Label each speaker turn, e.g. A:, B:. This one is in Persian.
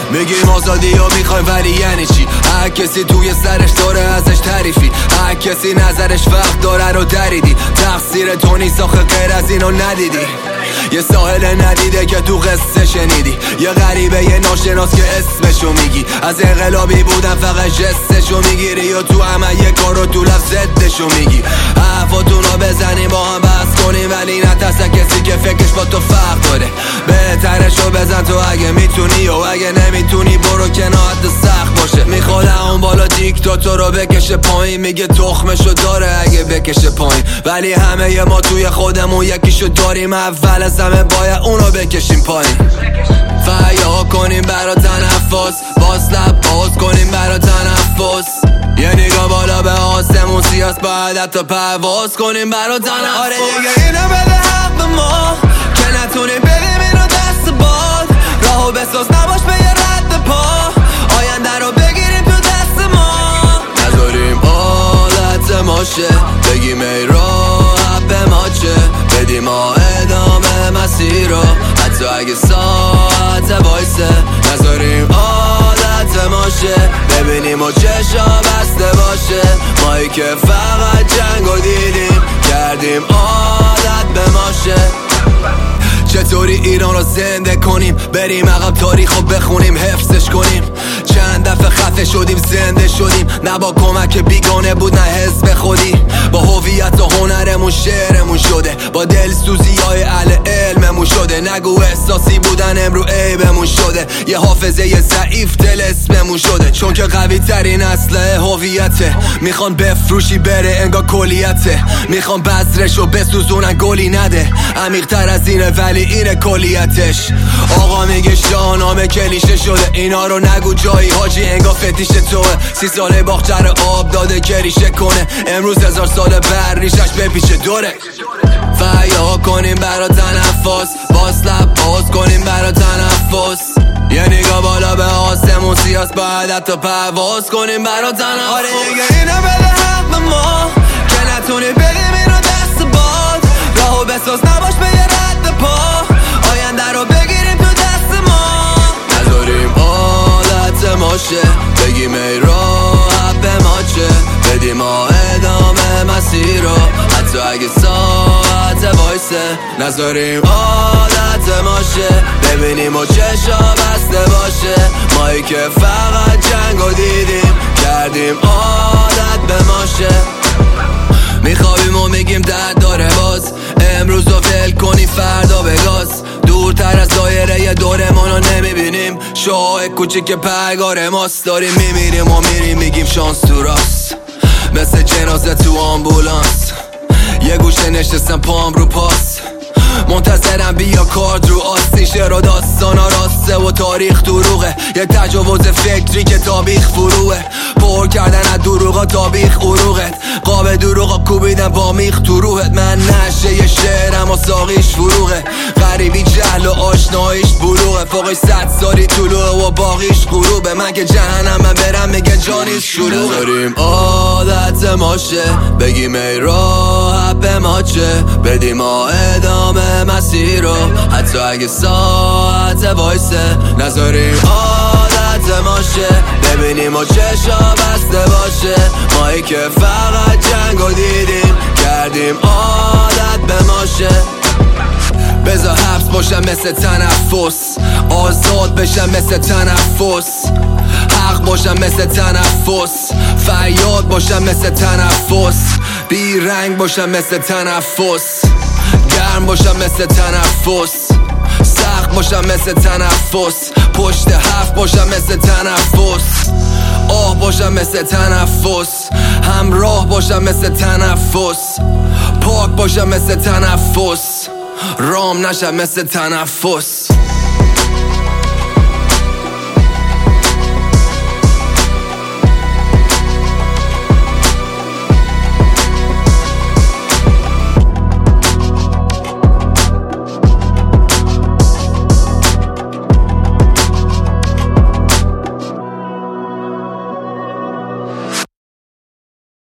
A: میگیم آزادی رو میخوایم ولی یعنی چی؟ هر کسی توی سرش داره ازش تعریفی، هر کسی نظرش وقت داره رو دریدی. تقصیر تو نیست آخه غیر از اینو ندیدی. یه ساحل ندیده که تو قصه شنیدی، یه غریبه یه ناشناس که اسمشو میگی. از انقلابی بودن فقط جستشو میگیری یا تو عمل یه کارو تو لفظ ضدشو میگی. حرفاتونو بزنیم با هم بحث کنیم ولی نترسه کسی که فکرش با تو فرق داره. بهترشو بزن تو اگه میتونی و اگه نمیتونی برو کنار حد سخت باشه. میخواد اون بالا دیکتاتور رو بکشه پایین، میگه تخمشو داره اگه بکشه پایین. ولی همه ما توی خودمون یکیشو داریم، اول از همه باید اونو بکشیم پایین. فریاد کنیم برا تنفس، باز لب باز کنیم برا تنفس. یه نگاه بالا به آسمون سیاست، باید حتی پرواز کنیم برا تنفس. آره دیگه اینو بده حق به ما که نتونیم بریم اینو دست باد. راهو بساز نباش به یه رد پا، آینده رو بگیریم تو دست ما. نذاریم حالت ماشه بگیم ای راه به ما چه، بدیم ما ادامه مسیر رو حتی اگه ساعت وایسه. نذاریم عادت ماشه ببینیم و چشا بسته باشه. مایی که فقط جنگو دیدیم کردیم عادت به ماشه. چطوری ایران رو زنده کنیم، بریم عقب تاریخو بخونیم حفظش کنیم. چند دفعه خفه شدیم زنده شدیم، نه با کمک بیگانه بود نه حزب خودی. با هویت و هنرمون شعرمون شده، با دلسوزی های اهل علممون شده. نگو احساسی بودن امرو عیبمون شده، یه حافظه ضعیف دل اسممون شده. چون که قوی ترین اسلحه هویته، میخوان بفروشی بره انگار کلیته. میخوان بذرشو بسوزونن گلی نده، عمیق تر از اینه ولی اینه کلیتش. آقا میگه شاهنامه کلیشه شده، اینا رو نگو جایی حاجی انگار فتیش توه. 30 ساله باختر آب داده که ریشه کنه، امروز 1000 ساله بر ریشش بپیچه دوره. فریاد کنیم برا تنفس، باز لب باز کنیم برا تنفس. یه نگاه بالا به آسمون سیاست، باید حتی پرواز کنیم برا تنفس. آره دیگه اینو بده حق به ما که نتونیم بریم اینو دست باد. راهو بساز نباش به یه رد پا، آینده رو بگیریم تو دست ما. نذاریم حالت ماشه بگیم ای راه به ما چه، بدیم ما ادامه مسیر رو حتی اگه ساعت وایسه. نذاریم عادت ماشه ببینیم و چشا بسته باشه. مایی که فقط جنگو دیدیم کردیم عادت به ماشه. میخوابیم و میگیم درد داره باز، امروز رو ول کنی فردا بگاز. دورتر از دایره دورمون رو نمیبینیم، شاه کوچیک پرگار ماست. داریم میمیریم و میریم میگیم شانس تو راست، مثل جنازه تو آمبولانس. یه گوشه نشستم پام رو پاس، منتظرم بیا کارد رو آستین. شعر و داستانا راسته و تاریخ دروغه، یه تجاوز فکری که تابیخ فروه. پر کردن از دروغا تابیخ عروقت، قاب دروغا کوبیدن با میخ تو روحت. من نشه یه شعرم و ساقیش فروغه، غریبی جهل و آشناییش بلوغه. فوقش 100 سالی طلوعه و باقیش غروبه. من که جهنم من برم میگه جانیش شروعه. نذاریم عادت ماشه بگیم ای راه به ما چه، بدیم ما ادامه مسیر رو حتی اگه ساعت وایسه. نذاریم عادت ماشه ببینیم و چشا بسته باشه. مایی که فقط جنگو دیدیم کردیم عادت به ماشه. بذار حبس باشم مثل تنفس، آزاد بشم مثل تنفس. حق باشم مثل تنفس، فریاد باشم مثل تنفس. بی رنگ باشم مثل تنفس، گرم باشم مثل تنفس. سخت باشم مثل تنفس، پشت حرف باشم مثل تنفس. آه باشم مثل تنفس، همراه باشم مثل تنفس. پاک باشم مثل تنفس، رام نشم مثل تنفس.